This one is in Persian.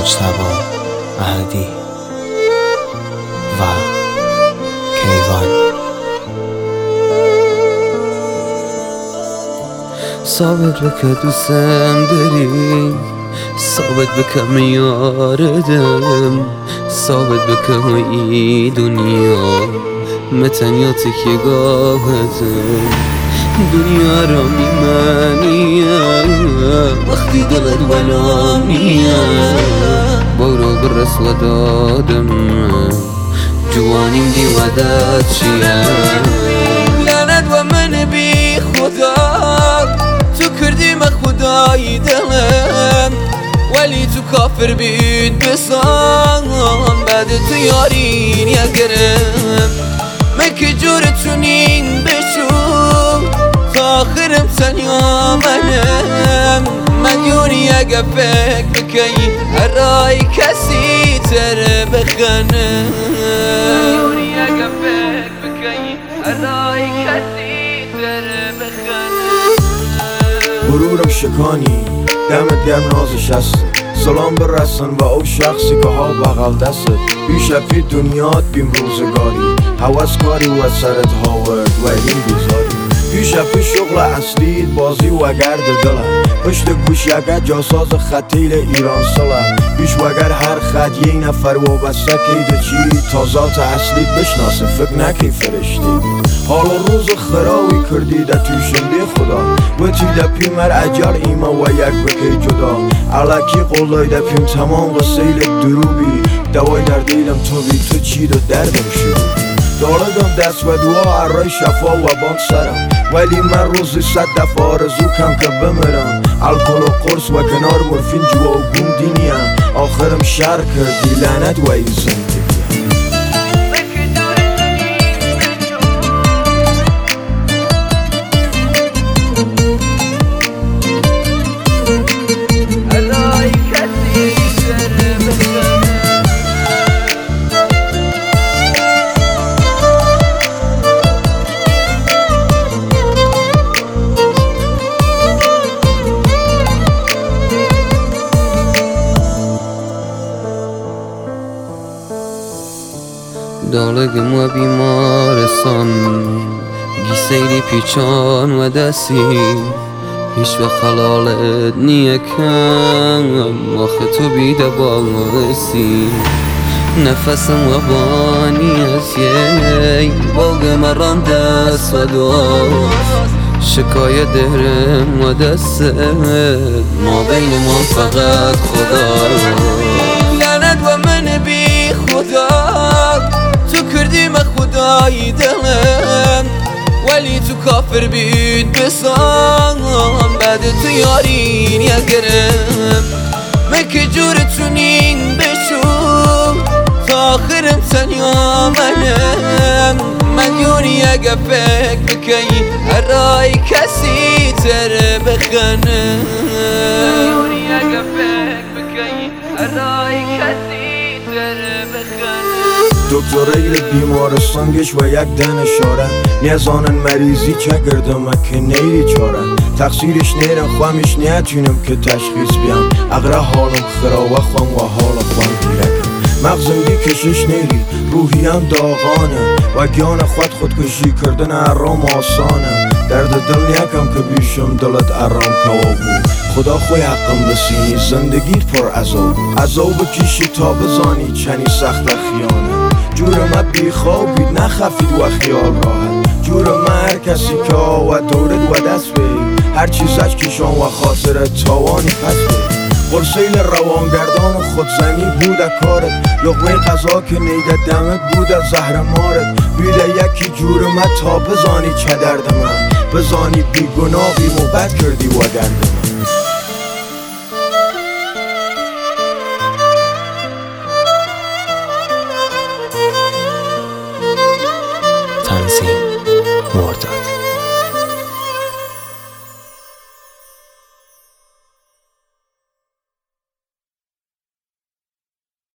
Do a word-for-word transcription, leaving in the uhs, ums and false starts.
مجتبی احدی و کیوان. ثابت بکه دوستم داری، ثابت بکه میاردم، ثابت بکه های دنیا متنیاتی که گاهتم. دنیا را میمانیم وقتی دلت ولانیه، برو برس و دادم جوانیم دی ودت چیه. لعنت و من بی خدا تو کردی من خدای دلم، ولی تو کافر بید بسان بعد تو یارین یگرم. من که جورتونین بشو تا آخرم تنیا منم. مدیونی اگه فکر بکنی هر رای کسی تر بخنه. مدیونی اگه فکر بکنی هر رای کسی تر بخنه. غرورم شکانی دمت گرم نازش هست، سلام برسن و او شخصی که ها بغل دسته. بیشفی دنیات بیم روزگاری، حوض کاری و سرت هاورد و این بیزاری. بیشفی شغل اصلیت بازی و گرد دلم، پشت گوش یکت جاساز خطیل ایران سلم. بیش وگر هر خط یه نفر و بسته کیده چی تا ذات اصلیت بشناسه، فکر نکی فرشتی. حالا روز خراوی کردی ده توشن بی خدا، و تی ده پیمر اجل ایما و یک بکی جدا. علاکی قولای ده پیم تمام و سیل دروبی، دوای در دیلم تو بی تو چید و دردم شد. داردم دست و دعا ارای شفا و بان سرم، ولی من روزی صد دفعه آرزو کم که بمیرم. الکل و قرص و کنار مورفین جوا و گوم دینیم، آخرم شر کردی لعنت و این زندگی. دالگم و بیمارستان گیسیلی پیچان و دستی، هیچ و خلالت نیه کم آخه تو بیده باسی. نفسم و بانی از یه باگ مران دست و داست، شکایت دهرم و دست ما بین ما فقط خدا. لعنت و من بی خدا تو کردی من خدای دلم، ولی تو کافر بید بسان بعد تو یارین یگرم. من که جورتونین بشو تا آخرم تنیا منم. مدیونی اگه فکر بکنی هر رای کسی تر بخنه. مدیونی اگه فکر بکنی هر رای کسی تر بخنه. دکتر ایل بیمارستان گش و یک دن اشاره، نیزانن مریضی چه گردم که نیری چاره. تقصیرش نیرم خواهمش نیتونم که تشخیص بیام، اقره حالم خرا و خوام و حال خوام دیرکم. مغزم دی کشش نیری روحیم داغانه، و گیان خود خودکشی کردن ارام آسانه. درد دل نیکم که بیشم دلت ارام کوابو، خدا خوی حقم بسینی زندگیت پر عذاب. عذاب کشی تا بزانی چنی سخت خیانه. جور من بی خوابید نخفید و خیال راحت، جور من هر کسی که آود دورد و دست بید، هر چیزش کشان و خاطر تاوانی پس بید. قرسیل روانگردان و خودزنی بود کارت، لقمه غذا که نیده دمت بود زهر مارت. بیده یکی جور من تا بزانی چه درد من، بزانی بی گناه بی موبت کردی و درد من. تنظیم مرداد.